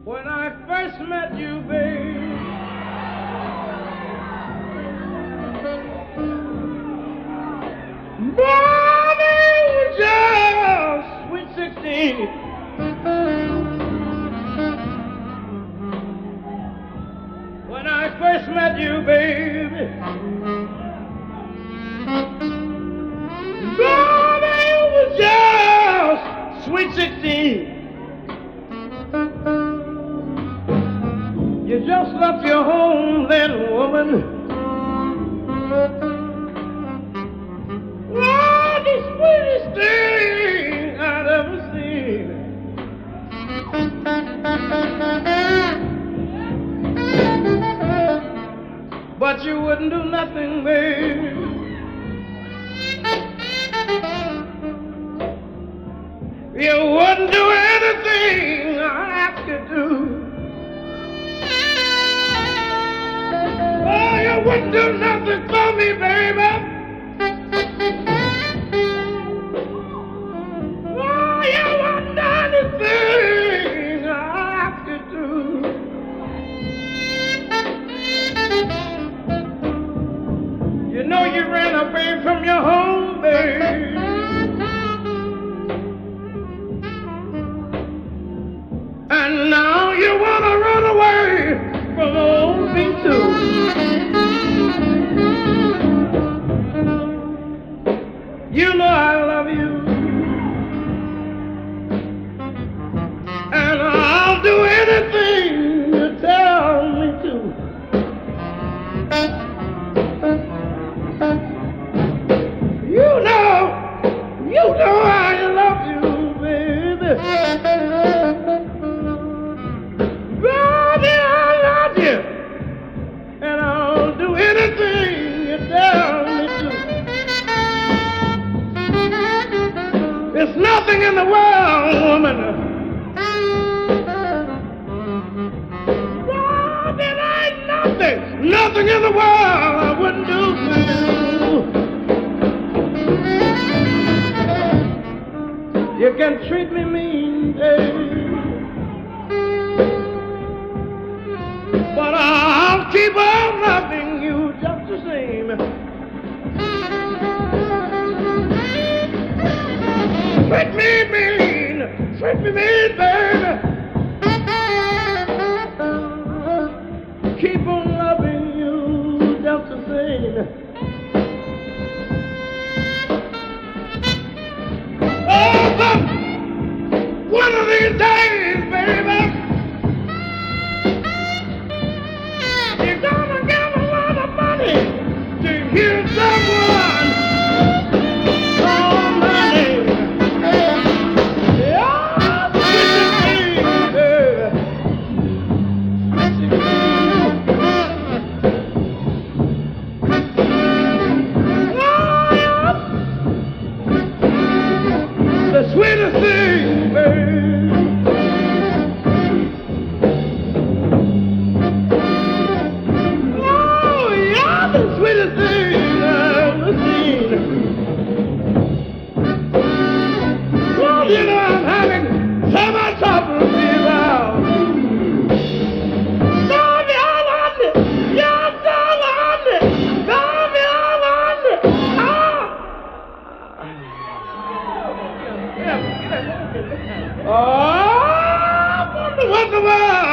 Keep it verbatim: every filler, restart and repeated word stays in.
When I first met you, babe, baby, was just sweet sixteen. When I first met you, baby, baby, was just sweet sixteen. You just left your home then, woman. Oh, the sweetest thing I'd ever seen. But you wouldn't do nothing, baby. You wouldn't do anything I asked you to. Oh, you wouldn't do nothing for me, baby. Oh, you wouldn't do anything I asked you to. You know you ran away from your home, baby. And now you want to run away from old me too. You know I love you, and I'll do anything you tell me to. You know, you know I love you, baby. Baby, I love you, and I'll do anything you tell me to. There's nothing in the world, woman. Oh, there ain't nothing, nothing in the world I wouldn't do for you. You can treat me mean, baby, but I'll keep on loving you just the same. Treat me mean, treat me mean, baby. Keep on loving you just the same. Oh, but one of these days, baby, you're gonna get a lot of money to hear someone call my name. Sweetest thing, baby. Oh, you're the sweetest thing I've ever seen. Well, you know I'm having so much trouble to be around. Don't be all on me. You're so on me. Don't be all on me. Oh. Oh, I wonder what the world